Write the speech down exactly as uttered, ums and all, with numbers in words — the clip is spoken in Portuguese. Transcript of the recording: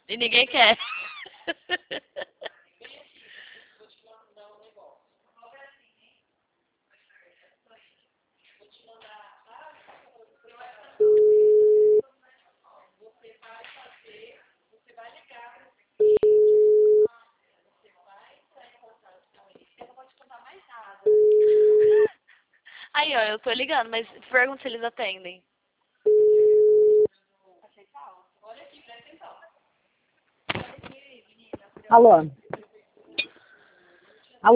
E ninguém quer. Aí, ó, eu tô ligando, mas pergunta se eles atendem. Alô?